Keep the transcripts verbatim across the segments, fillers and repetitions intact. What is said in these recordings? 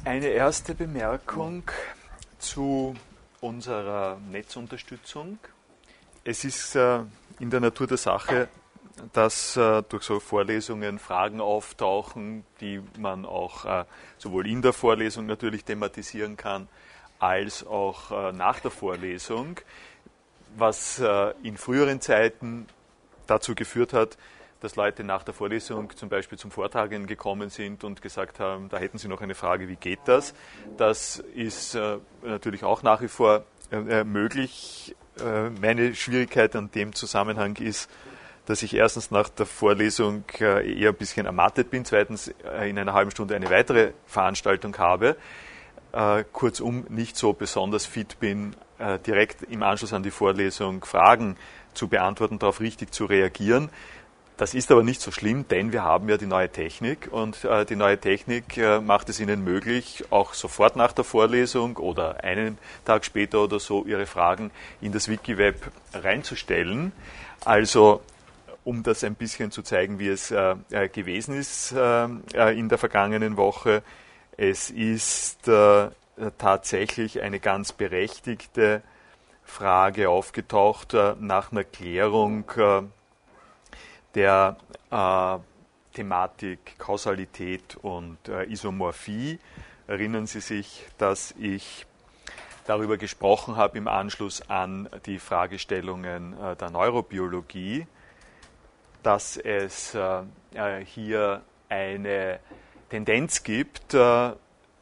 Eine erste Bemerkung zu unserer Netzunterstützung. Es ist äh, in der Natur der Sache, dass äh, durch so Vorlesungen Fragen auftauchen, die man auch äh, sowohl in der Vorlesung natürlich thematisieren kann, als auch äh, nach der Vorlesung, was äh, in früheren Zeiten dazu geführt hat, dass Leute nach der Vorlesung zum Beispiel zum Vortragen gekommen sind und gesagt haben, da hätten sie noch eine Frage, wie geht das? Das ist äh, natürlich auch nach wie vor äh, möglich. Äh, meine Schwierigkeit an dem Zusammenhang ist, dass ich erstens nach der Vorlesung äh, eher ein bisschen ermattet bin, zweitens äh, in einer halben Stunde eine weitere Veranstaltung habe, äh, kurzum nicht so besonders fit bin, äh, direkt im Anschluss an die Vorlesung Fragen zu beantworten, darauf richtig zu reagieren. Das ist aber nicht so schlimm, denn wir haben ja die neue Technik und äh, die neue Technik äh, macht es Ihnen möglich, auch sofort nach der Vorlesung oder einen Tag später oder so Ihre Fragen in das WikiWeb reinzustellen. Also, um das ein bisschen zu zeigen, wie es äh, gewesen ist äh, in der vergangenen Woche, es ist äh, tatsächlich eine ganz berechtigte Frage aufgetaucht äh, nach einer Klärung äh, der äh, Thematik Kausalität und äh, Isomorphie. Erinnern Sie sich, dass ich darüber gesprochen habe im Anschluss an die Fragestellungen äh, der Neurobiologie, dass es äh, hier eine Tendenz gibt, äh,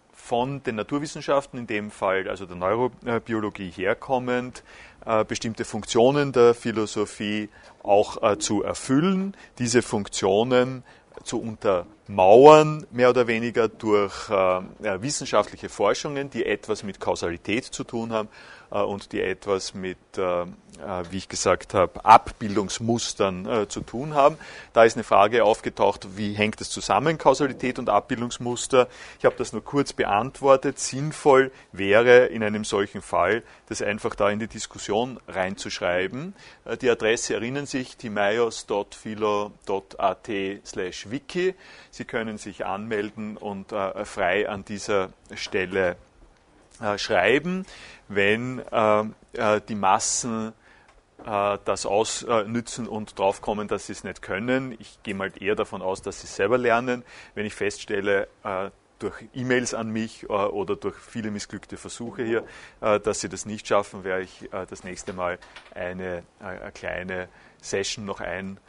von den Naturwissenschaften, in dem Fall also der Neurobiologie herkommend, äh, bestimmte Funktionen der Philosophie auch äh, zu erfüllen, diese Funktionen zu untermauern, mehr oder weniger durch äh, wissenschaftliche Forschungen, die etwas mit Kausalität zu tun haben äh, und die etwas mit, äh, wie ich gesagt habe, Abbildungsmustern äh, zu tun haben. Da ist eine Frage aufgetaucht, wie hängt es zusammen, Kausalität und Abbildungsmuster? Ich habe das nur kurz beantwortet. Sinnvoll wäre in einem solchen Fall, das einfach da in die Diskussion reinzuschreiben. Äh, die Adresse erinnern sich, timaios punkt philo punkt at slash wiki. Sie können sich anmelden und äh, frei an dieser Stelle äh, schreiben. Wenn äh, äh, die Massen äh, das ausnützen und draufkommen, dass sie es nicht können, ich gehe mal eher davon aus, dass sie es selber lernen. Wenn ich feststelle, äh, durch E-Mails an mich äh, oder durch viele missglückte Versuche hier, äh, dass sie das nicht schaffen, werde ich äh, das nächste Mal eine, äh, eine kleine Session noch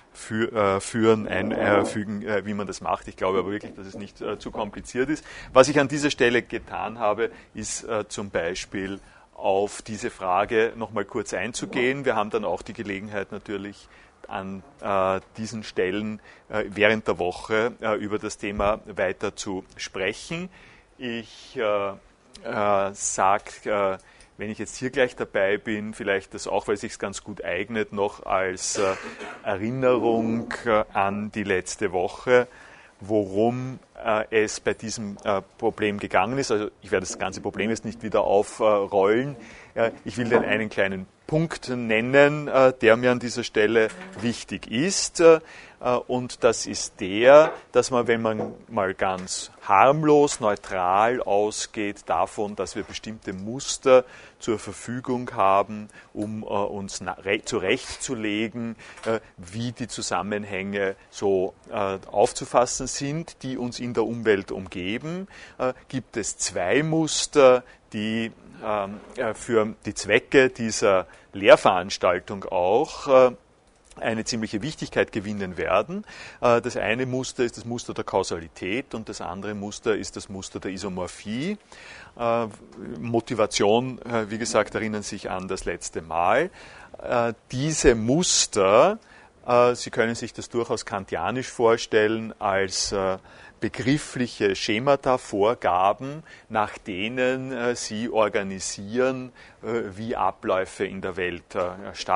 einführen, einfügen, äh, wie man das macht. Ich glaube aber wirklich, dass es nicht äh, zu kompliziert ist. Was ich an dieser Stelle getan habe, ist äh, zum Beispiel auf diese Frage nochmal kurz einzugehen. Wir haben dann auch die Gelegenheit natürlich an äh, diesen Stellen äh, während der Woche äh, über das Thema weiter zu sprechen. Ich äh, äh, sage, äh, wenn ich jetzt hier gleich dabei bin, vielleicht das auch, weil es sich ganz gut eignet, noch als äh, Erinnerung äh, an die letzte Woche, worum äh, es bei diesem äh, Problem gegangen ist. Also ich werde das ganze Problem jetzt nicht wieder aufrollen. Äh, ich will den einen kleinen Punkt nennen, äh, der mir an dieser Stelle wichtig ist. Äh, und das ist der, dass man, wenn man mal ganz harmlos, neutral ausgeht davon, dass wir bestimmte Muster zur Verfügung haben, um äh, uns re- zurechtzulegen, äh, wie die Zusammenhänge so äh, aufzufassen sind, die uns in der Umwelt umgeben, äh, gibt es zwei Muster, die äh, für die Zwecke dieser Lehrveranstaltung auch äh, eine ziemliche Wichtigkeit gewinnen werden. Äh, das eine Muster ist das Muster der Kausalität und das andere Muster ist das Muster der Isomorphie. Äh, Motivation, äh, wie gesagt, erinnern sich an das letzte Mal. Äh, diese Muster, äh, Sie können sich das durchaus kantianisch vorstellen, als äh, begriffliche Schemata, Vorgaben, nach denen äh, Sie organisieren, äh, wie Abläufe in der Welt äh,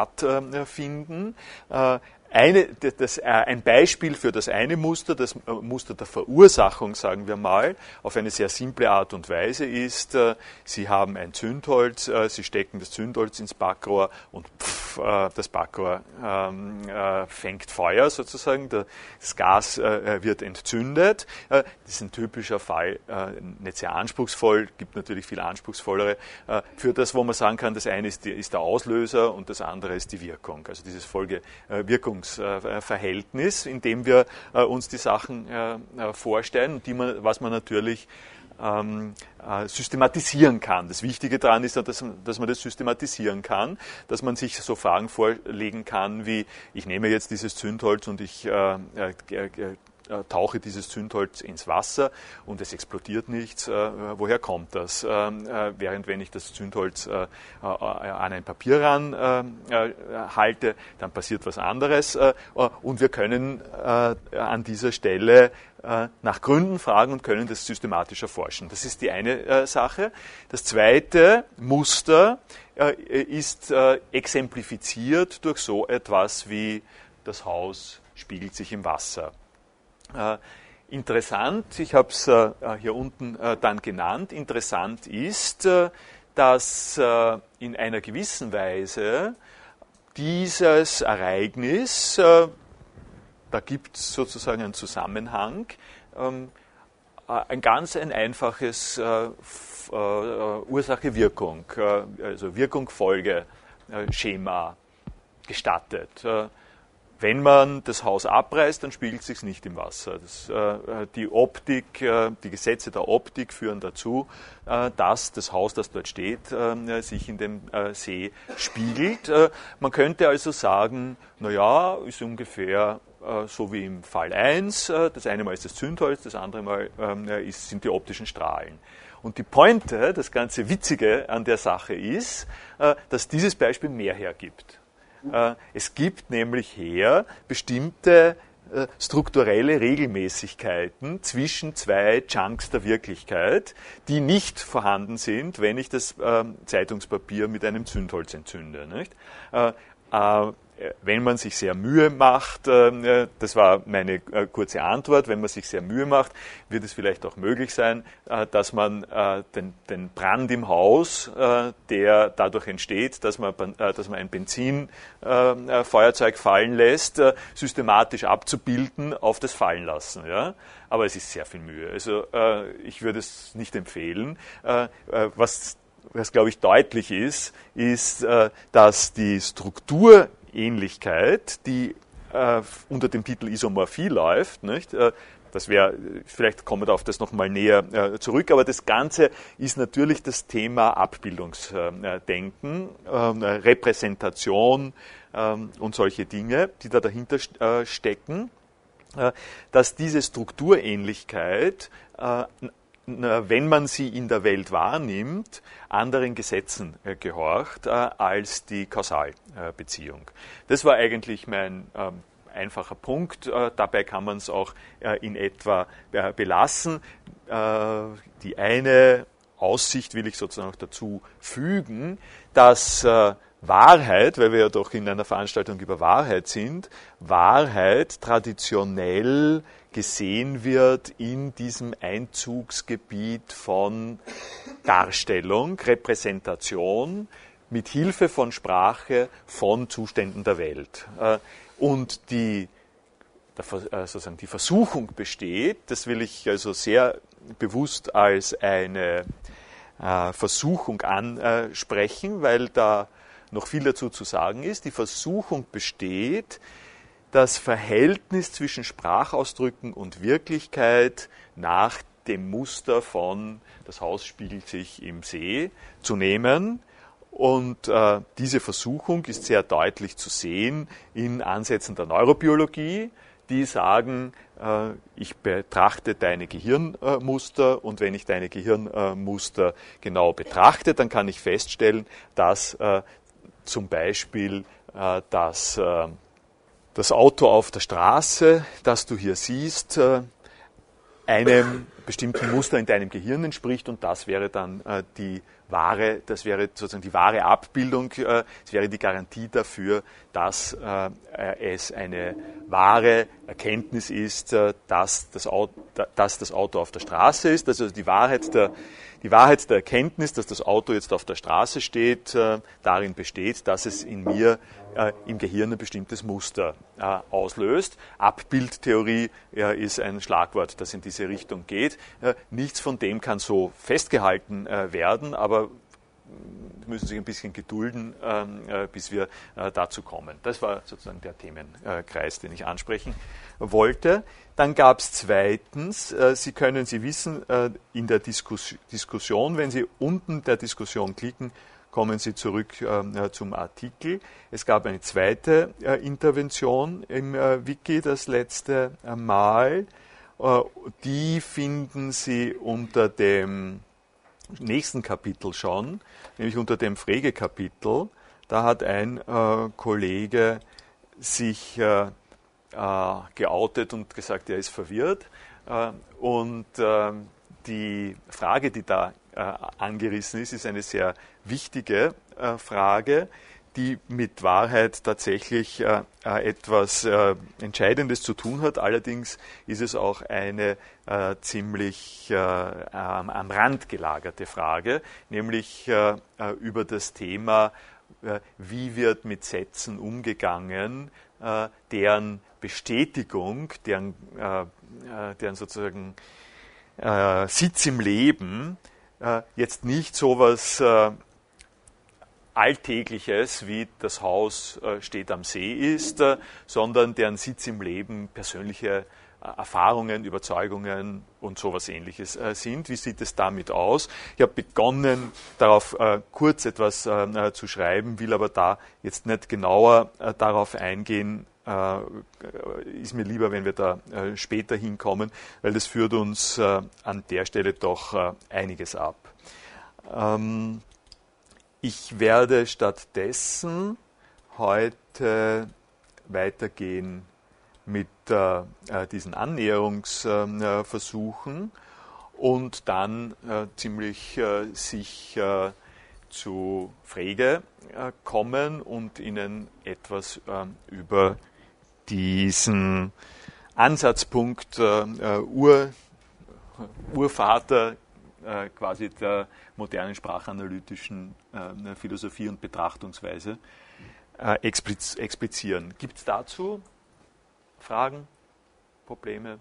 stattfinden. Äh, Eine, das, ein Beispiel für das eine Muster, das Muster der Verursachung, sagen wir mal, auf eine sehr simple Art und Weise ist, Sie haben ein Zündholz, Sie stecken das Zündholz ins Backrohr und pff, auf äh, das Backrohr ähm, äh, fängt Feuer sozusagen, das Gas äh, wird entzündet. Äh, das ist ein typischer Fall, äh, nicht sehr anspruchsvoll, gibt natürlich viel anspruchsvollere, äh, für das, wo man sagen kann, das eine ist, die, ist der Auslöser und das andere ist die Wirkung. Also dieses Folge-Wirkungs-Verhältnis, in dem wir äh, uns die Sachen äh, vorstellen, die man, was man natürlich Ähm, äh, systematisieren kann. Das Wichtige daran ist, dass, dass man das systematisieren kann, dass man sich so Fragen vorlegen kann, wie ich nehme jetzt dieses Zündholz und ich äh, äh, äh, tauche dieses Zündholz ins Wasser und es explodiert nichts. Äh, woher kommt das? Äh, äh, während wenn ich das Zündholz äh, äh, an ein Papier ran äh, äh, halte, dann passiert was anderes. Äh, und wir können äh, an dieser Stelle äh, nach Gründen fragen und können das systematisch erforschen. Das ist die eine äh, Sache. Das zweite Muster äh, ist äh, exemplifiziert durch so etwas wie das Haus spiegelt sich im Wasser. Äh, interessant, ich habe es äh, hier unten äh, dann genannt, interessant ist, äh, dass äh, in einer gewissen Weise dieses Ereignis, äh, da gibt es sozusagen einen Zusammenhang, ähm, äh, ein ganz ein einfaches äh, f- äh, Ursache-Wirkung, äh, also Wirkung-Folge-Schema gestattet. Äh, Wenn man das Haus abreißt, dann spiegelt es sich nicht im Wasser. Das, äh, die Optik, äh, die Gesetze der Optik führen dazu, äh, dass das Haus, das dort steht, äh, sich in dem äh, See spiegelt. Äh, man könnte also sagen, naja, ist ungefähr äh, so wie im Fall eins. Äh, das eine Mal ist das Zündholz, das andere Mal äh, ist, sind die optischen Strahlen. Und die Pointe, das ganze Witzige an der Sache ist, äh, dass dieses Beispiel mehr hergibt. Es gibt nämlich her bestimmte äh, strukturelle Regelmäßigkeiten zwischen zwei Chunks der Wirklichkeit, die nicht vorhanden sind, wenn ich das äh, Zeitungspapier mit einem Zündholz entzünde. Nicht? Äh, äh, Wenn man sich sehr Mühe macht, äh, das war meine äh, kurze Antwort, wenn man sich sehr Mühe macht, wird es vielleicht auch möglich sein, äh, dass man äh, den, den Brand im Haus, äh, der dadurch entsteht, dass man, äh, dass man ein Benzinfeuerzeug äh, fallen lässt, äh, systematisch abzubilden, auf das Fallenlassen. Ja? Aber es ist sehr viel Mühe. Also äh, ich würde es nicht empfehlen. Äh, äh, was, was glaube ich deutlich ist, ist, äh, dass die Struktur Ähnlichkeit, die äh, unter dem Titel Isomorphie läuft, nicht? Äh, das wäre, vielleicht kommen wir auf das nochmal näher äh, zurück, aber das Ganze ist natürlich das Thema Abbildungsdenken, äh, Repräsentation äh, und solche Dinge, die da dahinter äh, stecken, äh, dass diese Strukturähnlichkeit äh, wenn man sie in der Welt wahrnimmt, anderen Gesetzen äh, gehorcht äh, als die Kausalbeziehung. Äh, das war eigentlich mein ähm, einfacher Punkt. Äh, dabei kann man es auch äh, in etwa äh, belassen. Äh, die eine Aussicht will ich sozusagen noch dazu fügen, dass äh, Wahrheit, weil wir ja doch in einer Veranstaltung über Wahrheit sind, Wahrheit traditionell gesehen wird in diesem Einzugsgebiet von Darstellung, Repräsentation, mit Hilfe von Sprache von Zuständen der Welt. Und die, sozusagen die Versuchung besteht, das will ich also sehr bewusst als eine Versuchung ansprechen, weil da noch viel dazu zu sagen ist. Die Versuchung besteht, das Verhältnis zwischen Sprachausdrücken und Wirklichkeit nach dem Muster von das Haus spiegelt sich im See zu nehmen. Und äh, diese Versuchung ist sehr deutlich zu sehen in Ansätzen der Neurobiologie, die sagen, äh, ich betrachte deine Gehirnmuster und wenn ich deine Gehirnmuster genau betrachte, dann kann ich feststellen, dass äh, zum Beispiel äh, dass äh, das Auto auf der Straße, das du hier siehst, einem bestimmten Muster in deinem Gehirn entspricht und das wäre dann äh, die wahre, das wäre sozusagen die wahre Abbildung, äh, es wäre die Garantie dafür, dass äh, es eine wahre Erkenntnis ist, äh, dass, das Auto, dass das Auto auf der Straße ist, also die Wahrheit der Die Wahrheit der Erkenntnis, dass das Auto jetzt auf der Straße steht, äh, darin besteht, dass es in mir äh, im Gehirn ein bestimmtes Muster äh, auslöst. Abbildtheorie äh, ist ein Schlagwort, das in diese Richtung geht. Äh, nichts von dem kann so festgehalten äh, werden, aber müssen sich ein bisschen gedulden, äh, bis wir äh, dazu kommen. Das war sozusagen der Themenkreis, den ich ansprechen wollte. Dann gab es zweitens, äh, Sie können, Sie wissen, äh, in der Diskus- Diskussion, wenn Sie unten der Diskussion klicken, kommen Sie zurück äh, zum Artikel. Es gab eine zweite äh, Intervention im äh, Wiki das letzte äh, Mal. Äh, die finden Sie unter dem nächsten Kapitel schon, nämlich unter dem Frege-Kapitel. Da hat ein äh, Kollege sich äh, äh, geoutet und gesagt, er ist verwirrt. Äh, und äh, die Frage, die da äh, angerissen ist, ist eine sehr wichtige äh, Frage, die mit Wahrheit tatsächlich äh, äh, etwas äh, Entscheidendes zu tun hat. Allerdings ist es auch eine äh, ziemlich äh, am, am Rand gelagerte Frage, nämlich äh, äh, über das Thema, äh, wie wird mit Sätzen umgegangen, äh, deren Bestätigung, deren, äh, äh, deren sozusagen äh, Sitz im Leben äh, jetzt nicht sowas äh, Alltägliches, wie das Haus äh, steht am See ist, äh, sondern deren Sitz im Leben persönliche äh, Erfahrungen, Überzeugungen und sowas Ähnliches äh, sind. Wie sieht es damit aus? Ich habe begonnen, darauf äh, kurz etwas äh, zu schreiben, will aber da jetzt nicht genauer äh, darauf eingehen. Äh, ist mir lieber, wenn wir da äh, später hinkommen, weil das führt uns äh, an der Stelle doch äh, einiges ab. Ähm, Ich werde stattdessen heute weitergehen mit äh, diesen Annäherungsversuchen äh, und dann äh, ziemlich äh, sich äh, zu Frege äh, kommen und Ihnen etwas äh, über diesen Ansatzpunkt äh, Ur, Urvater äh, quasi der modernen sprachanalytischen äh, Philosophie und Betrachtungsweise äh, expliz- explizieren. Gibt es dazu Fragen, Probleme?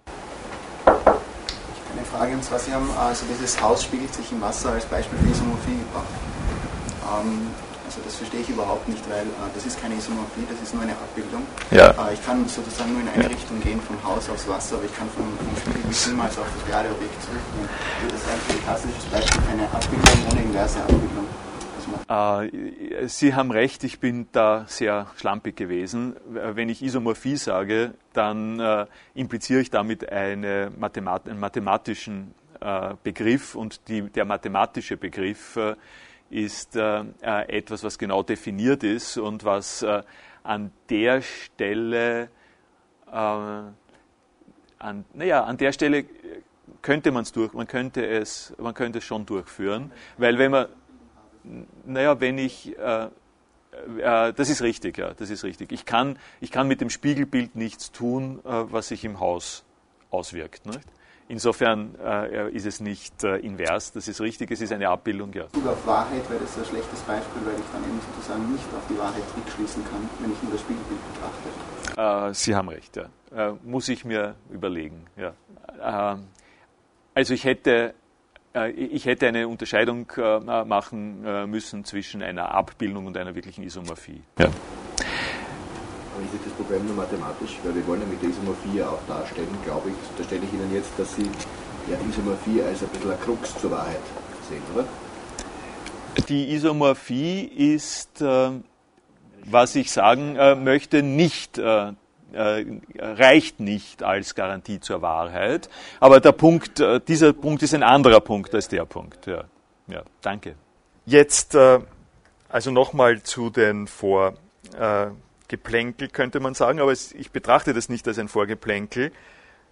Eine Frage, und zwar, Sie haben also dieses Haus spiegelt sich im Wasser als Beispiel für Isomorphie gebracht. Ähm, also das verstehe ich überhaupt nicht, weil äh, das ist keine Isomorphie, das ist nur eine Abbildung. Ja. Äh, ich kann sozusagen nur in eine Richtung gehen, vom Haus aufs Wasser, aber ich kann vom, vom Spiegel niemals auf das reale Objekt zurückgehen. Das ist ein klassisches Beispiel für eine Abbildung ohne inverse Abbildung. Äh, Sie haben recht, ich bin da sehr schlampig gewesen. Wenn ich Isomorphie sage, dann äh, impliziere ich damit eine Mathemat- einen mathematischen äh, Begriff und die, der mathematische Begriff äh, ist äh, etwas, was genau definiert ist und was äh, an der Stelle, äh, an, naja, an der Stelle könnte man es durch, man könnte es, man könnte es schon durchführen, weil wenn man Naja, wenn ich, äh, äh, das ist richtig, ja, das ist richtig. Ich kann, ich kann mit dem Spiegelbild nichts tun, äh, was sich im Haus auswirkt. Nicht? Insofern äh, ist es nicht äh, invers, das ist richtig, es ist eine Abbildung, ja. Auf Wahrheit wäre das ein schlechtes Beispiel, weil ich dann eben sozusagen nicht auf die Wahrheit rückschließen kann, wenn ich nur das Spiegelbild betrachte. Äh, Sie haben recht, ja. Äh, muss ich mir überlegen, ja. Äh, also ich hätte Ich hätte eine Unterscheidung machen müssen zwischen einer Abbildung und einer wirklichen Isomorphie. Ja. Aber ist das Problem nur mathematisch? Weil wir wollen ja mit der Isomorphie ja auch darstellen, glaube ich, da stelle ich Ihnen jetzt, dass Sie ja Isomorphie als ein bisschen ein Krux zur Wahrheit sehen, oder? Die Isomorphie ist, äh, was ich sagen äh, möchte, nicht äh, Äh, reicht nicht als Garantie zur Wahrheit. Aber der Punkt, äh, dieser Punkt ist ein anderer Punkt als der Punkt. Ja, ja, danke. Jetzt äh, also nochmal zu den Vorgeplänkel, könnte man sagen, aber es, ich betrachte das nicht als ein Vorgeplänkel,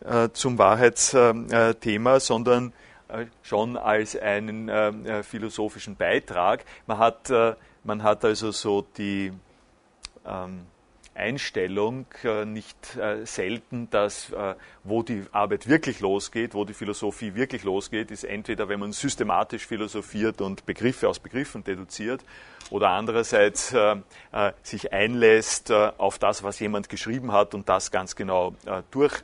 äh, zum Wahrheitsthema, sondern äh, schon als einen äh, philosophischen Beitrag. Man hat, äh, man hat also so die ähm, Einstellung äh, nicht äh, selten, dass äh, wo die Arbeit wirklich losgeht, wo die Philosophie wirklich losgeht, ist entweder, wenn man systematisch philosophiert und Begriffe aus Begriffen deduziert, oder andererseits äh, äh, sich einlässt äh, auf das, was jemand geschrieben hat und das ganz genau äh,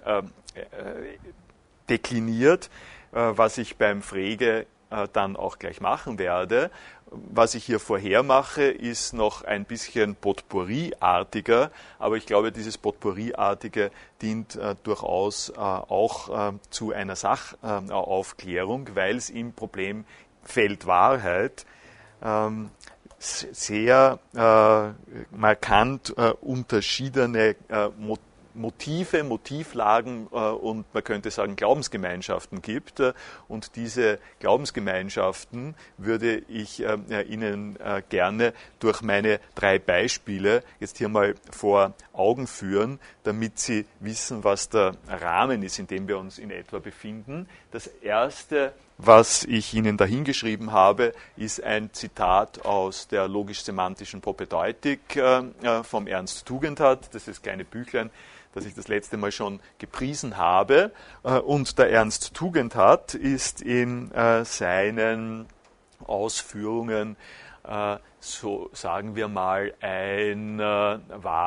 durchdekliniert, äh, äh, was ich beim Frege äh, dann auch gleich machen werde. Was ich hier vorher mache, ist noch ein bisschen Potpourri-artiger, aber ich glaube, dieses Potpourri-artige dient äh, durchaus äh, auch äh, zu einer Sachaufklärung, äh, weil es im Problemfeld Wahrheit ähm, sehr äh, markant äh, unterschiedene äh, Motive, Motivlagen äh, und man könnte sagen Glaubensgemeinschaften gibt. Äh, und diese Glaubensgemeinschaften würde ich äh, Ihnen äh, gerne durch meine drei Beispiele jetzt hier mal vor Augen führen, damit Sie wissen, was der Rahmen ist, in dem wir uns in etwa befinden. Das erste, was ich Ihnen dahingeschrieben habe, ist ein Zitat aus der logisch-semantischen Propedeutik äh, vom Ernst Tugendhat. Das ist das kleine Büchlein, das ich das letzte Mal schon gepriesen habe. Und der Ernst Tugendhat ist in äh, seinen Ausführungen, äh, so sagen wir mal, ein äh,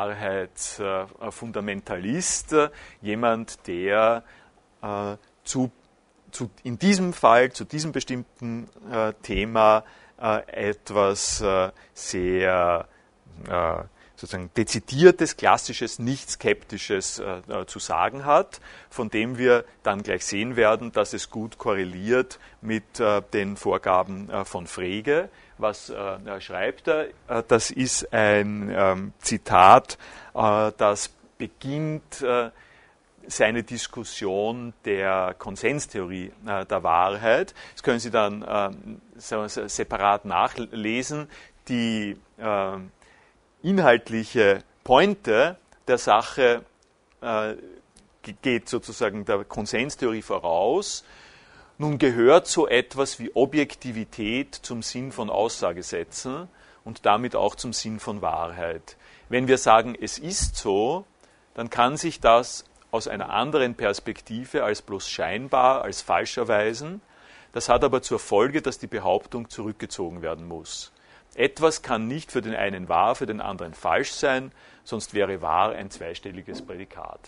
Wahrheitsfundamentalist, äh, jemand, der äh, zu, zu, in diesem Fall, zu diesem bestimmten äh, Thema äh, etwas äh, sehr äh, sozusagen dezidiertes, klassisches, nicht skeptisches äh, zu sagen hat, von dem wir dann gleich sehen werden, dass es gut korreliert mit äh, den Vorgaben äh, von Frege. Was äh, schreibt er? Äh, das ist ein ähm, Zitat, äh, das beginnt äh, seine Diskussion der Konsenstheorie äh, der Wahrheit. Das können Sie dann äh, separat nachlesen. Die äh, inhaltliche Pointe der Sache äh, geht sozusagen der Konsenstheorie voraus. Nun gehört so etwas wie Objektivität zum Sinn von Aussagesätzen und damit auch zum Sinn von Wahrheit. Wenn wir sagen, es ist so, dann kann sich das aus einer anderen Perspektive als bloß scheinbar, als falsch erweisen. Das hat aber zur Folge, dass die Behauptung zurückgezogen werden muss. Etwas kann nicht für den einen wahr, für den anderen falsch sein, sonst wäre wahr ein zweistelliges Prädikat.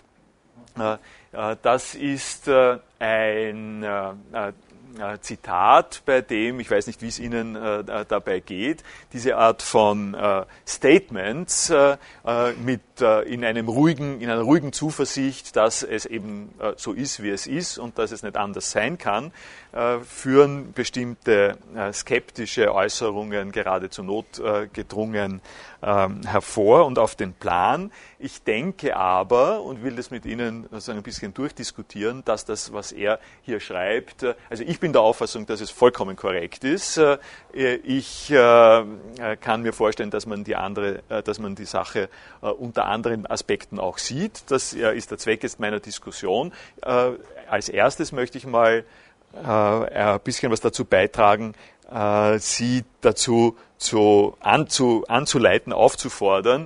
Das ist ein Zitat, bei dem, ich weiß nicht, wie es Ihnen dabei geht, diese Art von Statements mit in einem ruhigen, in einer ruhigen Zuversicht, dass es eben so ist, wie es ist und dass es nicht anders sein kann, führen bestimmte skeptische Äußerungen geradezu notgedrungen hervor und auf den Plan. Ich denke aber, und will das mit Ihnen sozusagen ein bisschen durchdiskutieren, dass das, was er hier schreibt, also ich bin der Auffassung, dass es vollkommen korrekt ist. Ich kann mir vorstellen, dass man die andere, dass man die Sache unter anderen Aspekten auch sieht. Das ist der Zweck jetzt meiner Diskussion. Als erstes möchte ich mal ein bisschen was dazu beitragen, Sie dazu zu, anzu, anzuleiten, aufzufordern,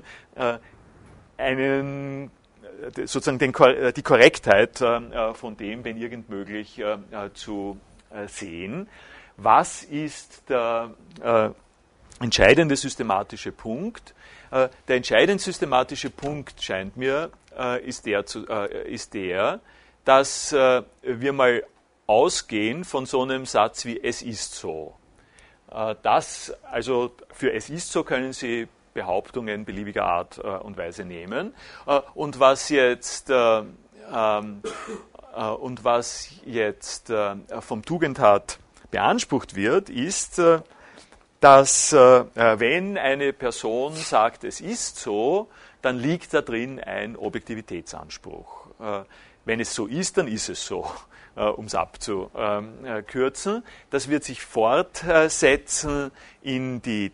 einen, sozusagen den, die Korrektheit von dem, wenn irgend möglich, zu sehen. Was ist der entscheidende systematische Punkt? Der entscheidende systematische Punkt, scheint mir, ist der, ist der dass wir mal ausgehen von so einem Satz wie es ist so. Das, also für es ist so können Sie Behauptungen beliebiger Art und Weise nehmen. Und was jetzt, und was jetzt vom Tugendhat beansprucht wird, ist, dass wenn eine Person sagt, es ist so, dann liegt da drin ein Objektivitätsanspruch. Wenn es so ist, dann ist es so, um es abzukürzen. Das wird sich fortsetzen in die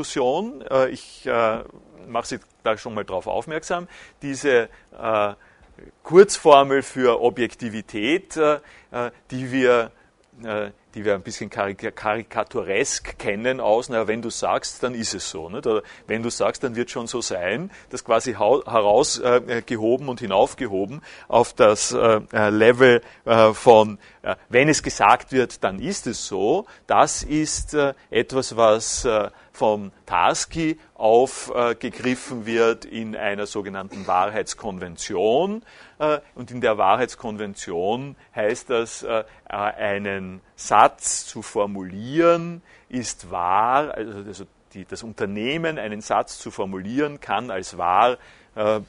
Tarski-Diskussion. Ich mache Sie da schon mal darauf aufmerksam. Diese Kurzformel für Objektivität, äh, die wir äh, die wir ein bisschen karik- karikaturesk kennen aus, naja, wenn du sagst, dann ist es so. Nicht? Oder wenn du sagst, dann wird schon so sein, das quasi hau- herausgehoben äh, und hinaufgehoben auf das äh, Level äh, von, äh, wenn es gesagt wird, dann ist es so. Das ist äh, etwas, was äh, vom Tarski aufgegriffen äh, wird in einer sogenannten Wahrheitskonvention. Äh, und in der Wahrheitskonvention heißt das, äh, einen Satz zu formulieren ist wahr, also die, das Unternehmen, einen Satz zu formulieren, kann als wahr äh,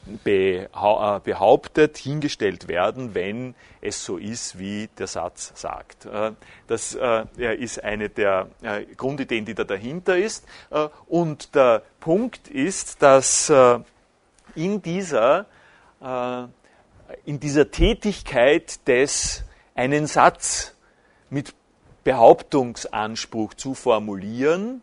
behauptet, hingestellt werden, wenn es so ist, wie der Satz sagt. Äh, das äh, ist eine der äh, Grundideen, die da dahinter ist. Äh, und der Punkt ist, dass äh, in dieser, äh, in dieser Tätigkeit des einen Satz mit Behauptungsanspruch zu formulieren,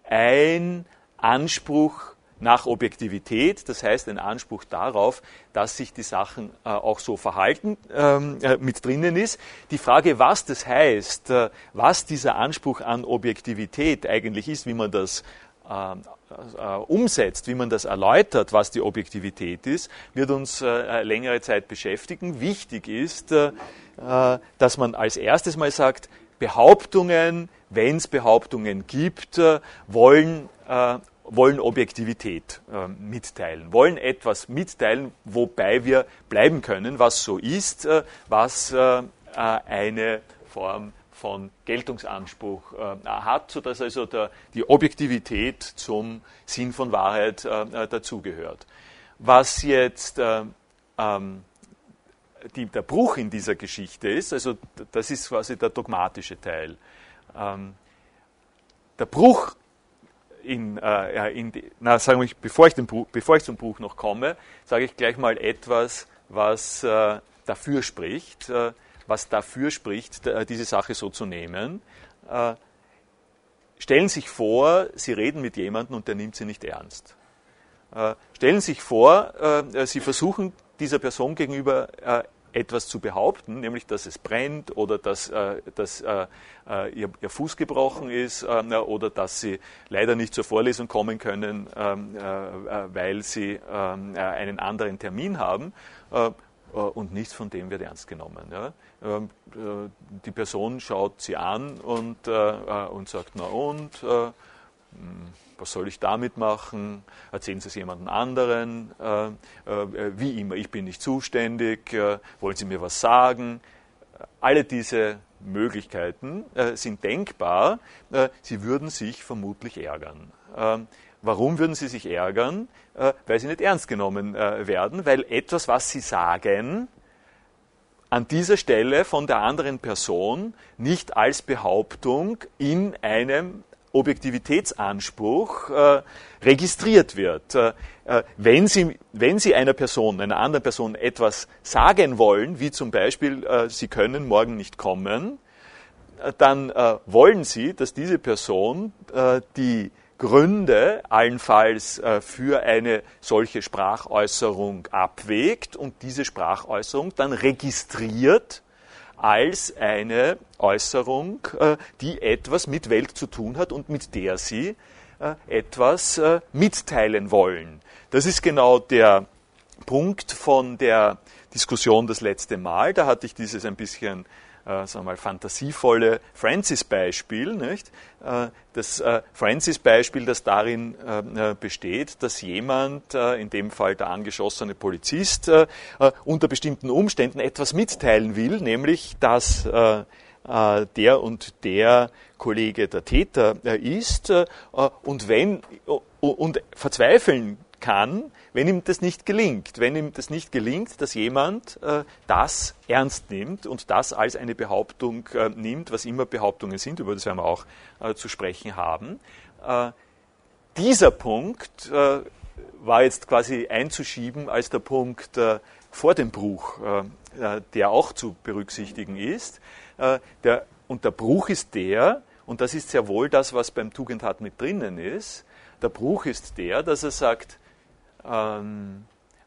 ein Anspruch nach Objektivität, das heißt ein Anspruch darauf, dass sich die Sachen äh, auch so verhalten, ähm, äh, mit drinnen ist. Die Frage, was das heißt, äh, was dieser Anspruch an Objektivität eigentlich ist, wie man das äh, äh, umsetzt, wie man das erläutert, was die Objektivität ist, wird uns äh, längere Zeit beschäftigen. Wichtig ist, äh, dass man als erstes mal sagt, Behauptungen, wenn es Behauptungen gibt, äh, wollen äh, wollen Objektivität äh, mitteilen, wollen etwas mitteilen, wobei wir bleiben können, was so ist, äh, was äh, eine Form von Geltungsanspruch äh, hat, sodass also der, die Objektivität zum Sinn von Wahrheit äh, dazugehört. Was jetzt äh, ähm, die, der Bruch in dieser Geschichte ist, also das ist quasi der dogmatische Teil. Ähm, der Bruch In, äh, in die, na, sagen wir, bevor ich, den Buch, bevor ich zum Buch noch komme, sage ich gleich mal etwas, was äh, dafür spricht, äh, was dafür spricht, äh, diese Sache so zu nehmen. Äh, stellen Sie sich vor, Sie reden mit jemandem und der nimmt Sie nicht ernst. Äh, stellen Sie sich vor, äh, Sie versuchen dieser Person gegenüber äh, etwas zu behaupten, nämlich dass es brennt oder dass, äh, dass äh, ihr, ihr Fuß gebrochen ist äh, oder dass sie leider nicht zur Vorlesung kommen können, äh, äh, weil sie äh, einen anderen Termin haben äh, und nichts von dem wird ernst genommen. Ja? Äh, die Person schaut sie an und, äh, und sagt, na und, äh, was soll ich damit machen? Erzählen Sie es jemandem anderen? Äh, äh, wie immer, ich bin nicht zuständig. Äh, wollen Sie mir was sagen? Alle diese Möglichkeiten äh, sind denkbar. Äh, Sie würden sich vermutlich ärgern. Äh, warum würden Sie sich ärgern? Äh, weil Sie nicht ernst genommen äh, werden, weil etwas, was Sie sagen, an dieser Stelle von der anderen Person nicht als Behauptung in einem Objektivitätsanspruch äh, registriert wird. Äh, wenn Sie, wenn Sie einer Person, einer anderen Person etwas sagen wollen, wie zum Beispiel, äh, Sie können morgen nicht kommen, äh, dann äh, wollen Sie, dass diese Person äh, die Gründe allenfalls äh, für eine solche Sprachäußerung abwägt und diese Sprachäußerung dann registriert als eine Äußerung, die etwas mit Welt zu tun hat und mit der Sie etwas mitteilen wollen. Das ist genau der Punkt von der Diskussion das letzte Mal. Da hatte ich dieses ein bisschen äh, sagen wir mal, fantasievolle Francis-Beispiel, nicht? Äh, das äh, Francis-Beispiel, das darin äh, besteht, dass jemand, äh, in dem Fall der angeschossene Polizist, äh, unter bestimmten Umständen etwas mitteilen will, nämlich, dass äh, äh, der und der Kollege der Täter äh, ist äh, und wenn uh, und verzweifeln kann, wenn ihm das nicht gelingt, wenn ihm das nicht gelingt, dass jemand äh, das ernst nimmt und das als eine Behauptung äh, nimmt, was immer Behauptungen sind, über das werden wir auch äh, zu sprechen haben. Äh, dieser Punkt äh, war jetzt quasi einzuschieben als der Punkt äh, vor dem Bruch, äh, der auch zu berücksichtigen ist. Äh, der, und der Bruch ist der, und das ist sehr wohl das, was beim Tugendhat mit drinnen ist, der Bruch ist der, dass er sagt, Ähm,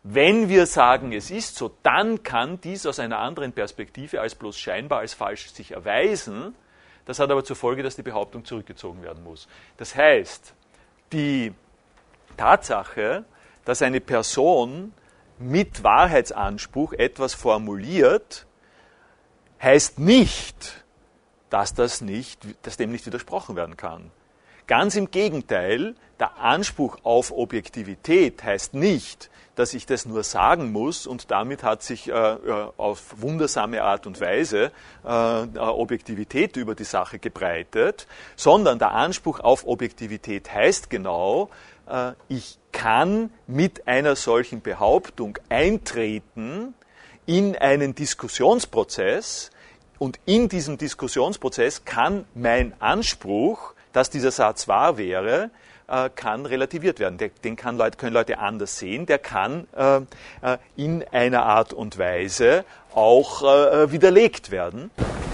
Wenn wir sagen, es ist so, dann kann dies aus einer anderen Perspektive als bloß scheinbar als falsch sich erweisen. Das hat aber zur Folge, dass die Behauptung zurückgezogen werden muss. Das heißt, die Tatsache, dass eine Person mit Wahrheitsanspruch etwas formuliert, heißt nicht, dass, das nicht, dass dem nicht widersprochen werden kann. Ganz im Gegenteil, der Anspruch auf Objektivität heißt nicht, dass ich das nur sagen muss und damit hat sich äh, auf wundersame Art und Weise äh, Objektivität über die Sache gebreitet, sondern der Anspruch auf Objektivität heißt genau, äh, ich kann mit einer solchen Behauptung eintreten in einen Diskussionsprozess und in diesem Diskussionsprozess kann mein Anspruch, dass dieser Satz wahr wäre, kann relativiert werden. Den kann Leute, können Leute anders sehen. Der kann äh, in einer Art und Weise auch äh, widerlegt werden.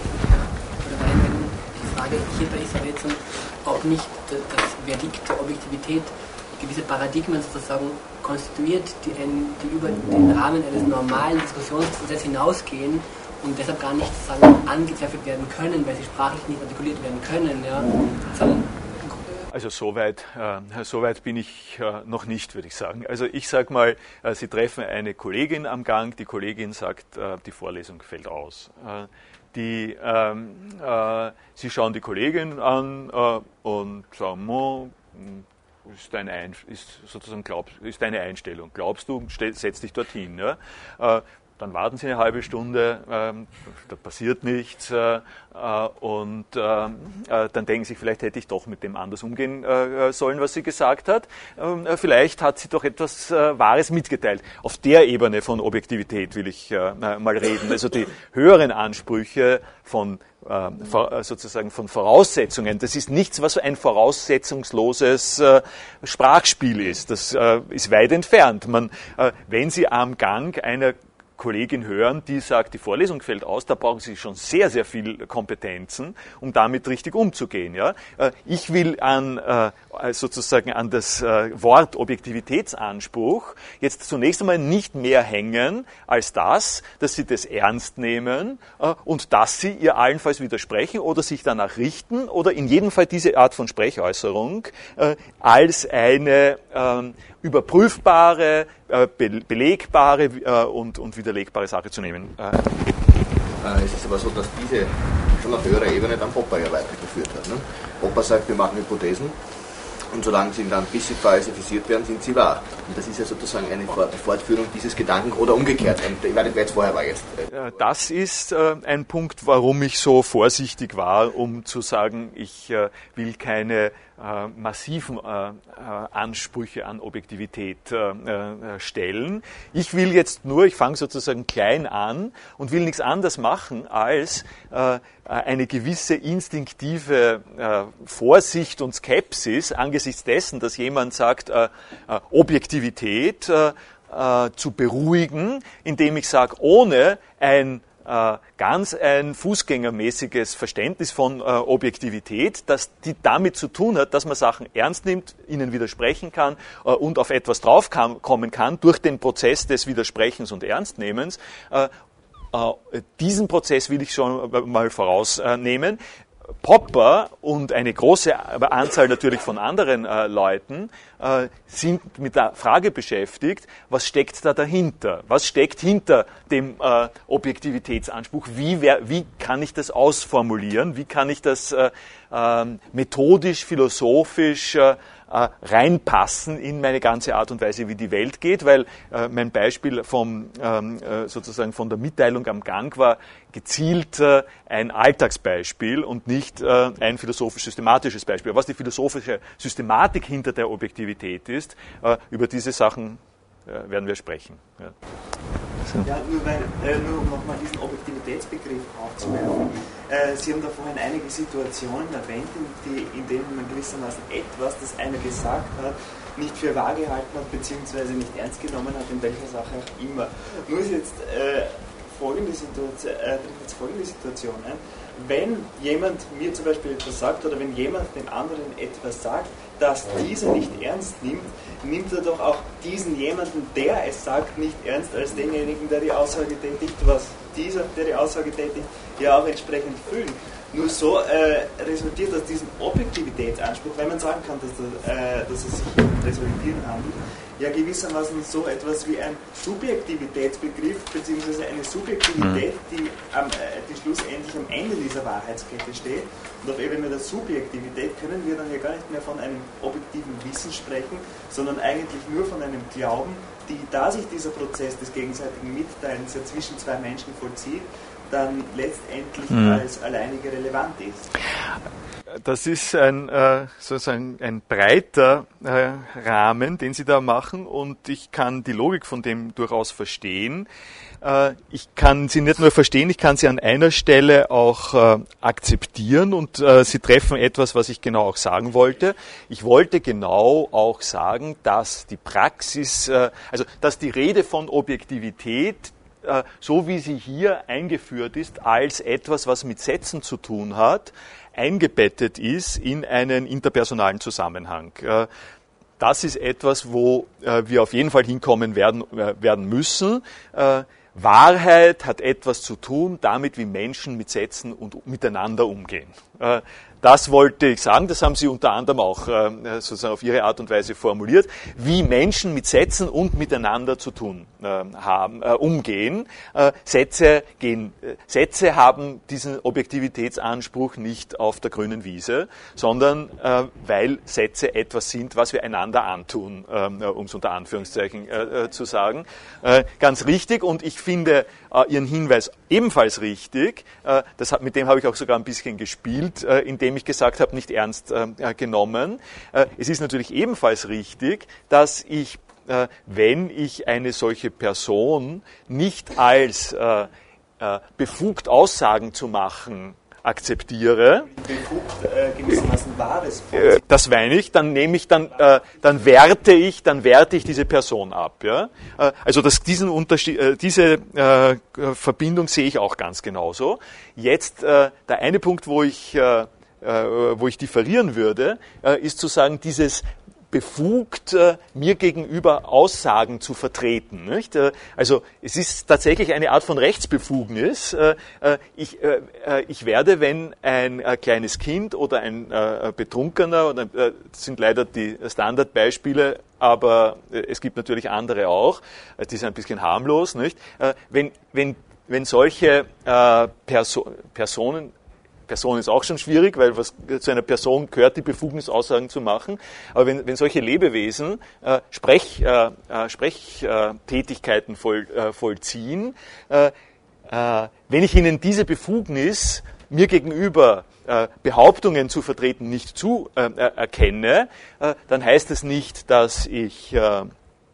Die Frage hierbei ist ja jetzt, ob nicht das Verdikt der Objektivität gewisse Paradigmen sozusagen konstituiert, die, ein, die über den Rahmen eines normalen Diskussionsprozesses hinausgehen und deshalb gar nicht sozusagen angezweifelt werden können, weil sie sprachlich nicht artikuliert werden können. Ja? Also soweit äh, so weit bin ich äh, noch nicht, würde ich sagen. Also ich sage mal, äh, Sie treffen eine Kollegin am Gang, die Kollegin sagt, äh, die Vorlesung fällt aus. Äh, die, ähm, äh, Sie schauen die Kollegin an äh, und sagen, oh, ist deine, Ein- ist sozusagen glaub, ist deine Einstellung. Glaubst du, stell, setz dich dorthin. Ja? Äh, Dann warten Sie eine halbe Stunde, ähm, da passiert nichts äh, äh, und äh, äh, dann denken Sie, vielleicht hätte ich doch mit dem anders umgehen äh, sollen, was sie gesagt hat. Äh, vielleicht hat sie doch etwas äh, Wahres mitgeteilt. Auf der Ebene von Objektivität will ich äh, mal reden. Also die höheren Ansprüche von äh, sozusagen von Voraussetzungen. Das ist nichts, was ein voraussetzungsloses äh, Sprachspiel ist. Das äh, ist weit entfernt. Man, äh, wenn Sie am Gang einer Kollegin hören, die sagt, die Vorlesung fällt aus, da brauchen Sie schon sehr, sehr viel Kompetenzen, um damit richtig umzugehen. Ja? Ich will an sozusagen an das Wort Objektivitätsanspruch jetzt zunächst einmal nicht mehr hängen als das, dass Sie das ernst nehmen und dass Sie ihr allenfalls widersprechen oder sich danach richten oder in jedem Fall diese Art von Sprechäußerung als eine überprüfbare, belegbare und, und widerlegbare Sache zu nehmen. Es ist aber so, dass diese schon auf höherer Ebene dann Popper ja weitergeführt hat. Ne? Popper sagt, wir machen Hypothesen und solange sie dann ein bisschen falsifiziert werden, sind sie wahr. Und das ist ja sozusagen eine Fortführung dieses Gedanken oder umgekehrt. Ich weiß nicht, wer jetzt vorher war jetzt. Das ist äh, ein Punkt, warum ich so vorsichtig war, um zu sagen, ich äh, will keine äh, massiven äh, äh, Ansprüche an Objektivität äh, äh, stellen. Ich will jetzt nur, ich fange sozusagen klein an und will nichts anderes machen, als äh, eine gewisse instinktive äh, Vorsicht und Skepsis angesichts dessen, dass jemand sagt, äh, äh, Objektivität äh, äh, zu beruhigen, indem ich sage, ohne ein äh, ganz ein fußgängermäßiges Verständnis von äh, Objektivität, das die damit zu tun hat, dass man Sachen ernst nimmt, ihnen widersprechen kann äh, und auf etwas draufkommen kann durch den Prozess des Widersprechens und Ernstnehmens. Äh, äh, diesen Prozess will ich schon mal vorausnehmen. Popper und eine große Anzahl natürlich von anderen äh, Leuten äh, sind mit der Frage beschäftigt, was steckt da dahinter? Was steckt hinter dem äh, Objektivitätsanspruch? Wie, wer, wie kann ich das ausformulieren? Wie kann ich das äh, äh, methodisch, philosophisch äh, reinpassen in meine ganze Art und Weise, wie die Welt geht, weil äh, mein Beispiel vom, ähm, äh, sozusagen von der Mitteilung am Gang war gezielt äh, ein Alltagsbeispiel und nicht äh, ein philosophisch-systematisches Beispiel. Was die philosophische Systematik hinter der Objektivität ist, äh, über diese Sachen äh, werden wir sprechen. Ja. So. Ja, nur, weil, äh, nur um nochmal diesen Objektivitätsbegriff aufzuwerfen. Äh, Sie haben da vorhin einige Situationen erwähnt, in, die, in denen man gewissermaßen etwas, das einer gesagt hat, nicht für wahr gehalten hat, beziehungsweise nicht ernst genommen hat, in welcher Sache auch immer. Nur ist jetzt äh, folgende Situation, äh, tritt jetzt folgende Situation ein. Wenn jemand mir zum Beispiel etwas sagt oder wenn jemand dem anderen etwas sagt, das dieser nicht ernst nimmt, nimmt er doch auch diesen jemanden, der es sagt, nicht ernst als denjenigen, der die Aussage tätigt, was dieser, der die Aussage tätigt, ja auch entsprechend fühlt. Nur so äh, resultiert aus diesem Objektivitätsanspruch, wenn man sagen kann, dass, das, äh, dass es sich um Resultieren handelt, ja gewissermaßen so etwas wie ein Subjektivitätsbegriff, beziehungsweise eine Subjektivität, die, am, äh, die schlussendlich am Ende dieser Wahrheitskette steht. Und auf Ebene der Subjektivität können wir dann ja gar nicht mehr von einem objektiven Wissen sprechen, sondern eigentlich nur von einem Glauben, die, da sich dieser Prozess des gegenseitigen Mitteilens ja zwischen zwei Menschen vollzieht, dann letztendlich mhm. als alleinige relevant ist. Das ist ein, äh, sozusagen ein breiter äh, Rahmen, den Sie da machen, und ich kann die Logik von dem durchaus verstehen. Äh, ich kann sie nicht nur verstehen, ich kann sie an einer Stelle auch äh, akzeptieren, und äh, Sie treffen etwas, was ich genau auch sagen wollte. Ich wollte genau auch sagen, dass die Praxis, äh, also dass die Rede von Objektivität, so wie sie hier eingeführt ist, als etwas, was mit Sätzen zu tun hat, eingebettet ist in einen interpersonalen Zusammenhang. Das ist etwas, wo wir auf jeden Fall hinkommen werden, werden müssen. Wahrheit hat etwas zu tun damit, wie Menschen mit Sätzen und miteinander umgehen. Das wollte ich sagen, das haben Sie unter anderem auch sozusagen auf Ihre Art und Weise formuliert, wie Menschen mit Sätzen und miteinander zu tun haben, umgehen. Sätze gehen, Sätze haben diesen Objektivitätsanspruch nicht auf der grünen Wiese, sondern weil Sätze etwas sind, was wir einander antun, um es unter Anführungszeichen zu sagen. Ganz richtig, und ich finde Ihren Hinweis ebenfalls richtig. Das hat, mit dem habe ich auch sogar ein bisschen gespielt, indem ich gesagt habe, nicht ernst äh, genommen. Äh, es ist natürlich ebenfalls richtig, dass ich, äh, wenn ich eine solche Person nicht als äh, äh, befugt, Aussagen zu machen, akzeptiere, befugt, äh, gewissermaßen Wahres äh, das meine ich, dann nehme ich, dann, äh, dann werte ich, dann werte ich diese Person ab. Ja? Äh, also das, diesen Unterschied, äh, diese äh, Verbindung sehe ich auch ganz genauso. Jetzt äh, der eine Punkt, wo ich äh, wo ich differieren würde, ist zu sagen, dieses befugt, mir gegenüber Aussagen zu vertreten. Nicht? Also es ist tatsächlich eine Art von Rechtsbefugnis. Ich, ich werde, wenn ein kleines Kind oder ein Betrunkener, das sind leider die Standardbeispiele, aber es gibt natürlich andere auch, die sind ein bisschen harmlos, nicht? Wenn, wenn, wenn solche Perso- Personen, Person ist auch schon schwierig, weil was zu einer Person gehört, die Befugnis, Aussagen zu machen. Aber wenn, wenn solche Lebewesen äh, Sprech, äh, Sprechtätigkeiten voll, äh, vollziehen, äh, äh, wenn ich ihnen diese Befugnis mir gegenüber äh, Behauptungen zu vertreten nicht zu äh, erkenne, äh, dann heißt es nicht, dass ich äh,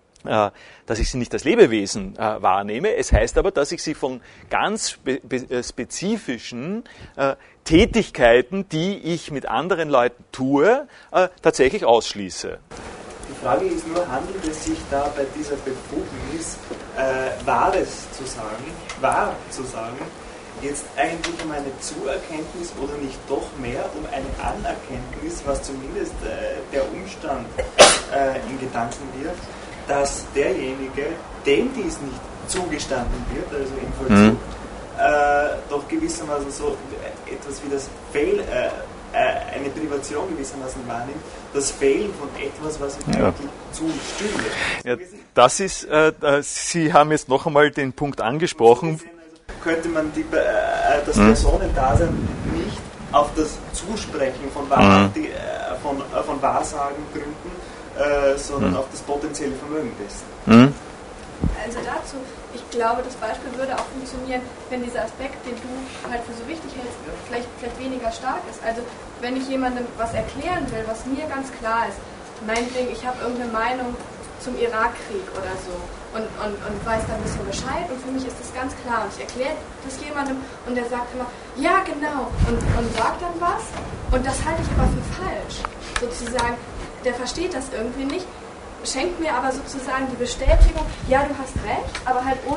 dass ich sie nicht als Lebewesen äh, wahrnehme. Es heißt aber, dass ich sie von ganz spe- be- spezifischen äh, Tätigkeiten, die ich mit anderen Leuten tue, äh, tatsächlich ausschließe. Die Frage ist nur, handelt es sich da bei dieser Befugnis, äh, Wahres zu sagen, wahr zu sagen, jetzt eigentlich um eine Zuerkenntnis oder nicht doch mehr um eine Anerkenntnis, was zumindest äh, der Umstand äh, in Gedanken wirft, dass derjenige, dem dies nicht zugestanden wird, also im Vollzug, mhm. äh, doch gewissermaßen so etwas wie das Fehl, äh, äh, eine Privation gewissermaßen wahrnimmt, das Fehlen von etwas, was ihm ja. eigentlich zustünde. Ja, das ist, äh, Sie haben jetzt noch einmal den Punkt angesprochen. Also könnte man die, äh, das mhm. Personendasein nicht auf das Zusprechen von, Wahrheit, mhm. die, äh, von, äh, von Wahrsagen gründen, Äh, sondern mhm. auf das potenzielle Vermögen dessen. Mhm. Also dazu, ich glaube, das Beispiel würde auch funktionieren, wenn dieser Aspekt, den du halt für so wichtig hältst, vielleicht, vielleicht weniger stark ist. Also wenn ich jemandem was erklären will, was mir ganz klar ist, meinetwegen, ich habe irgendeine Meinung zum Irakkrieg oder so und, und, und weiß da ein bisschen Bescheid und für mich ist das ganz klar und ich erkläre das jemandem und der sagt immer, ja genau und, und sagt dann was und das halte ich aber für falsch, sozusagen. Der versteht das irgendwie nicht, schenkt mir aber sozusagen die Bestätigung, ja, du hast recht, aber halt ohne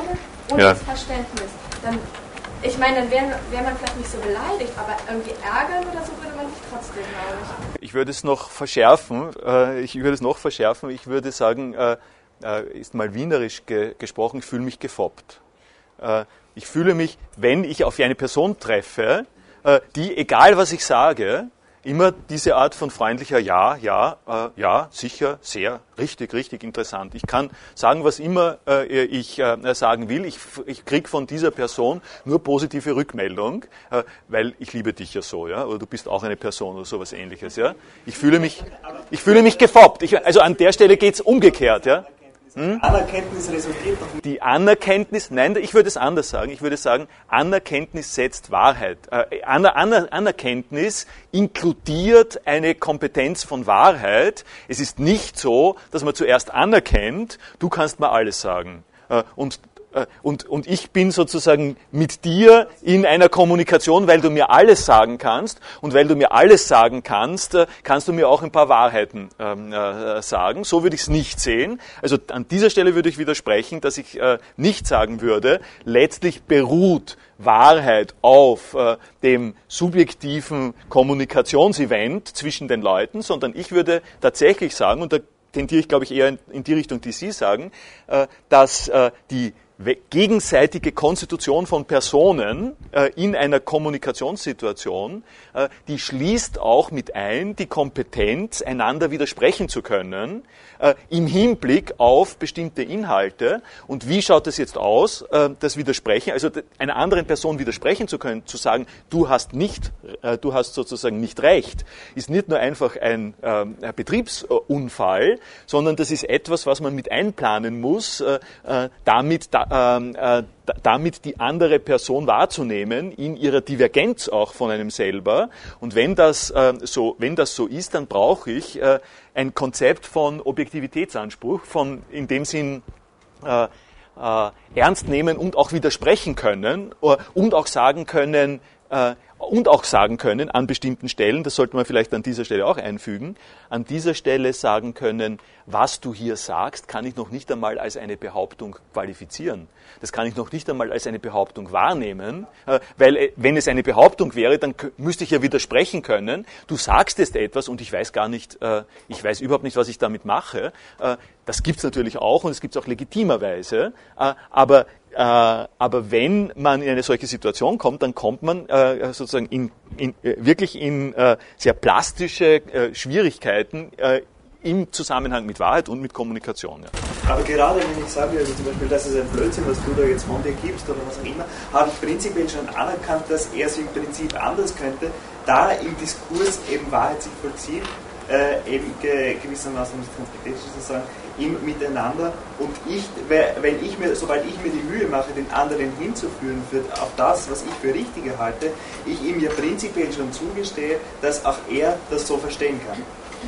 ohne ja. das Verständnis, dann, ich meine, dann wäre wär man vielleicht nicht so beleidigt, aber irgendwie ärgern oder so würde man sich trotzdem, glaube ich. Ich würde es noch verschärfen, äh, ich würde es noch verschärfen, ich würde sagen, äh, äh, ist mal wienerisch ge gesprochen, ich fühle mich gefoppt. Äh, ich fühle mich, wenn ich auf eine Person treffe, äh, die, egal was ich sage, immer diese Art von freundlicher Ja, ja, äh, ja, sicher, sehr, richtig, richtig interessant. Ich kann sagen, was immer äh, ich äh, sagen will. Ich, ich kriege von dieser Person nur positive Rückmeldung, äh, weil ich liebe dich ja so, ja, oder du bist auch eine Person oder sowas Ähnliches, ja. Ich fühle mich, ich fühle mich gefoppt. Ich, also an der Stelle geht's umgekehrt, ja. Hm? Anerkenntnis resultiert doch nicht. Die Anerkenntnis, nein, ich würde es anders sagen. Ich würde sagen, Anerkenntnis setzt Wahrheit. Äh, Aner, Aner, Anerkenntnis inkludiert eine Kompetenz von Wahrheit. Es ist nicht so, dass man zuerst anerkennt, du kannst mir alles sagen. Äh, und Und, und ich bin sozusagen mit dir in einer Kommunikation, weil du mir alles sagen kannst. Und weil du mir alles sagen kannst, kannst du mir auch ein paar Wahrheiten ähm, äh, sagen. So würde ich es nicht sehen. Also an dieser Stelle würde ich widersprechen, dass ich äh, nicht sagen würde, letztlich beruht Wahrheit auf äh, dem subjektiven Kommunikationsevent zwischen den Leuten, sondern ich würde tatsächlich sagen, und da tendiere ich, glaube ich, eher in, in die Richtung, die Sie sagen, äh, dass äh, die gegenseitige Konstitution von Personen äh, in einer Kommunikationssituation, äh, die schließt auch mit ein, die Kompetenz, einander widersprechen zu können, äh, im Hinblick auf bestimmte Inhalte. Und wie schaut das jetzt aus, äh, das Widersprechen, also einer anderen Person widersprechen zu können, zu sagen, du hast nicht, äh, du hast sozusagen nicht recht, ist nicht nur einfach ein äh, Betriebsunfall, sondern das ist etwas, was man mit einplanen muss, äh, äh, damit da, Äh, damit die andere Person wahrzunehmen, in ihrer Divergenz auch von einem selber. Und wenn das, äh, so, wenn das so ist, dann brauche ich äh, ein Konzept von Objektivitätsanspruch, von in dem Sinn äh, äh, ernst nehmen und auch widersprechen können äh, und auch sagen können, äh, und auch sagen können an bestimmten Stellen, das sollte man vielleicht an dieser Stelle auch einfügen, an dieser Stelle sagen können, was du hier sagst, kann ich noch nicht einmal als eine Behauptung qualifizieren. Das kann ich noch nicht einmal als eine Behauptung wahrnehmen, weil wenn es eine Behauptung wäre, dann müsste ich ja widersprechen können. Du sagst jetzt etwas und ich weiß gar nicht, ich weiß überhaupt nicht, was ich damit mache. Das gibt es natürlich auch und es gibt es auch legitimerweise, aber Äh, aber wenn man in eine solche Situation kommt, dann kommt man äh, sozusagen in, in, äh, wirklich in äh, sehr plastische äh, Schwierigkeiten äh, im Zusammenhang mit Wahrheit und mit Kommunikation. Ja. Aber gerade wenn ich sage, also zum Beispiel, das ist ein Blödsinn, was du da jetzt von dir gibst oder was auch immer, habe ich prinzipiell schon anerkannt, dass er es im Prinzip anders könnte, da im Diskurs eben Wahrheit sich vollzieht, äh, eben ge gewissermaßen, um es transportisch zu sagen, im Miteinander und ich, wenn ich mir, sobald ich mir die Mühe mache, den anderen hinzuführen für, auf das, was ich für richtig halte, ich ihm ja prinzipiell schon zugestehe, dass auch er das so verstehen kann.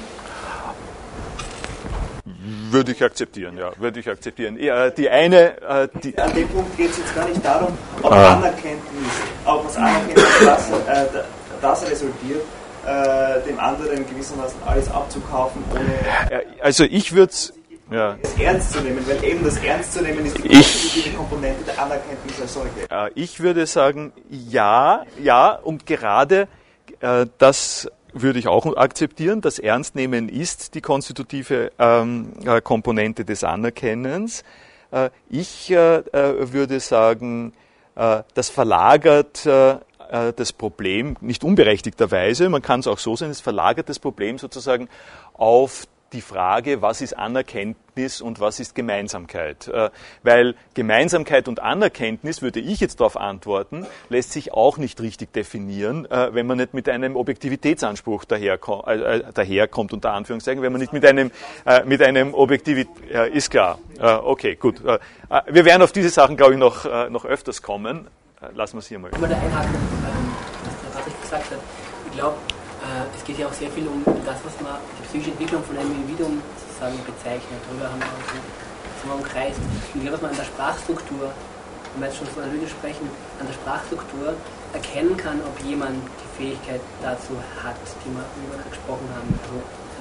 Würde ich akzeptieren, ja, würde ich akzeptieren. Die eine, äh, die An dem Punkt geht es jetzt gar nicht darum, ob ah. Anerkenntnis, ob das Anerkenntnis das, äh, das resultiert, äh, dem anderen gewissermaßen alles abzukaufen, ohne... Also ich würde es... Ja. Das ernst zu nehmen, weil eben das ernst zu nehmen ist die positive Komponente der Anerkenntnis als solche. Ich würde sagen, ja, ja, und gerade äh, das würde ich auch akzeptieren. Das Ernstnehmen ist die konstitutive ähm, äh, Komponente des Anerkennens. Äh, ich äh, würde sagen, äh, das verlagert äh, das Problem, nicht unberechtigterweise, man kann es auch so sehen, es verlagert das Problem sozusagen auf die Frage, was ist Anerkenntnis und was ist Gemeinsamkeit? Äh, weil Gemeinsamkeit und Anerkenntnis, würde ich jetzt darauf antworten, lässt sich auch nicht richtig definieren, äh, wenn man nicht mit einem Objektivitätsanspruch daherkommt, äh, daherkommt unter Anführungszeichen, wenn man nicht mit einem, äh, mit einem Objektivität, äh, ist klar. Äh, okay, gut. Äh, wir werden auf diese Sachen, glaube ich, noch, äh, noch öfters kommen. Äh, lassen wir es hier mal. Ich wollte einhaken, ähm, was der Patrick gesagt hat. Ich glaube, es geht ja auch sehr viel um das, was man die psychische Entwicklung von einem Individuum sozusagen bezeichnet. Darüber haben wir auch so, so umkreist. Ich glaube, dass man an der Sprachstruktur, wenn wir jetzt schon von analytisch sprechen, an der Sprachstruktur erkennen kann, ob jemand die Fähigkeit dazu hat, die wir über gesprochen haben. Also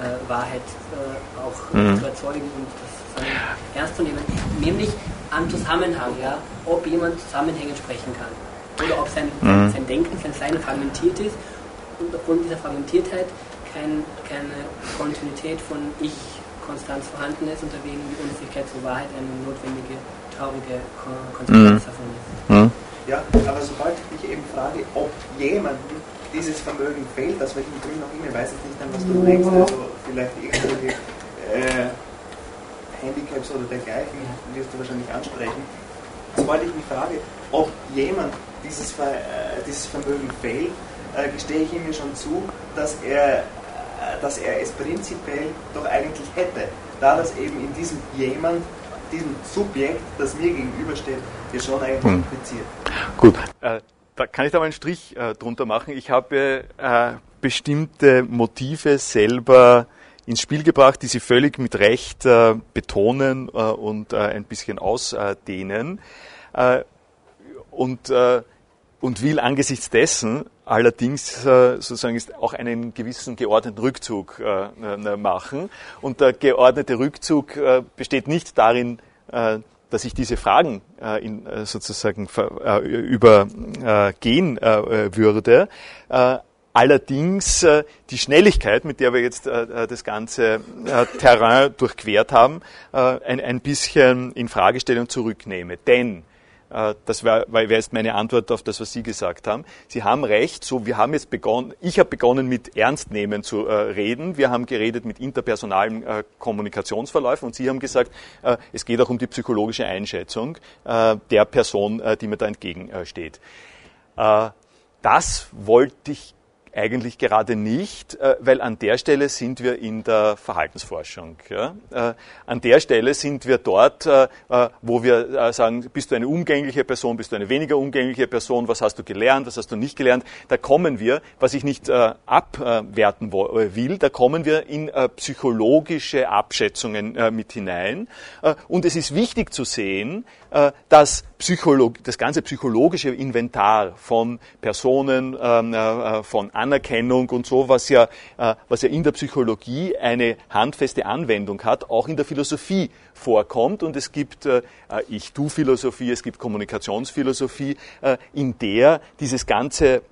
äh, Wahrheit äh, auch mhm. zu erzeugen und das ernst zu nehmen. Nämlich am Zusammenhang, ja, ob jemand zusammenhängend sprechen kann. Oder ob sein, mhm. sein Denken, sein Sein fragmentiert ist und aufgrund dieser Fragmentiertheit kein, keine Kontinuität von Ich konstant vorhanden ist und deswegen die Unfähigkeit zur Wahrheit eine notwendige, traurige Konsequenz mhm. davon ist. Mhm. Ja, aber sobald ich mich eben frage, ob jemandem dieses Vermögen fehlt, aus welchen Gründen auch immer, ich weiß jetzt nicht, an was du denkst, also vielleicht irgendwelche äh, Handicaps oder dergleichen, wirst du wahrscheinlich ansprechen. Sobald ich mich frage, ob jemand dieses, Ver, äh, dieses Vermögen fehlt, äh, gestehe ich ihm mir schon zu, dass er, äh, dass er es prinzipiell doch eigentlich hätte, da das eben in diesem jemand, diesem Subjekt, das mir gegenübersteht, ja schon eigentlich hm. impliziert. Gut, äh, da kann ich da mal einen Strich äh, drunter machen. Ich habe äh, bestimmte Motive selber ins Spiel gebracht, die Sie völlig mit Recht äh, betonen äh, und äh, ein bisschen ausdehnen äh, und, äh, und will angesichts dessen allerdings äh, sozusagen ist auch einen gewissen geordneten Rückzug äh, machen. Und der geordnete Rückzug äh, besteht nicht darin, äh, dass ich diese Fragen äh, in, äh, sozusagen äh, übergehen äh, würde. Äh, Allerdings äh, die Schnelligkeit, mit der wir jetzt äh, das ganze äh, Terrain durchquert haben, äh, ein, ein bisschen in Fragestellung zurücknehme. Denn, äh, das wäre wär jetzt meine Antwort auf das, was Sie gesagt haben, Sie haben recht, so wir haben jetzt begonnen, ich habe begonnen mit Ernstnehmen zu äh, reden, wir haben geredet mit interpersonalen äh, Kommunikationsverläufen und Sie haben gesagt, äh, es geht auch um die psychologische Einschätzung äh, der Person, äh, die mir da entgegensteht. Äh, das wollte ich eigentlich gerade nicht, weil an der Stelle sind wir in der Verhaltensforschung. Ja? An der Stelle sind wir dort, wo wir sagen, bist du eine umgängliche Person, bist du eine weniger umgängliche Person, was hast du gelernt, was hast du nicht gelernt. Da kommen wir, was ich nicht abwerten will, da kommen wir in psychologische Abschätzungen mit hinein. Und es ist wichtig zu sehen, dass Psycholog- das ganze psychologische Inventar von Personen, von Anerkennung und so, was ja, was ja in der Psychologie eine handfeste Anwendung hat, auch in der Philosophie vorkommt. Und es gibt Ich-Du-Philosophie, es gibt Kommunikationsphilosophie, in der dieses ganze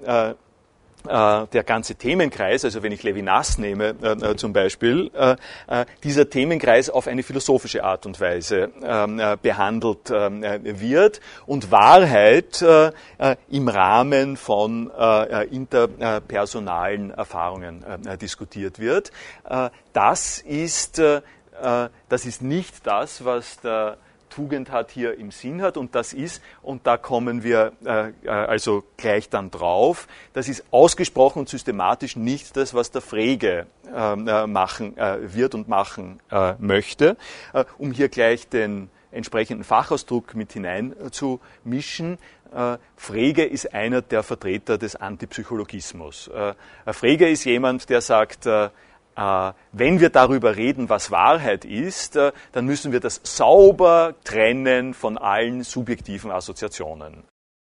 der ganze Themenkreis, also wenn ich Levinas nehme äh, zum Beispiel, äh, äh, dieser Themenkreis auf eine philosophische Art und Weise äh, behandelt äh, wird und Wahrheit äh, äh, im Rahmen von äh, interpersonalen Erfahrungen äh, diskutiert wird. Äh, das ist, äh, das ist nicht das, was der Tugend hat hier im Sinn hat und das ist, und da kommen wir äh, also gleich dann drauf, das ist ausgesprochen und systematisch nicht das, was der Frege äh, machen äh, wird und machen äh, möchte. Äh, um hier gleich den entsprechenden Fachausdruck mit hineinzumischen. Äh, Frege ist einer der Vertreter des Antipsychologismus. Äh, Frege ist jemand, der sagt, äh, wenn wir darüber reden, was Wahrheit ist, dann müssen wir das sauber trennen von allen subjektiven Assoziationen.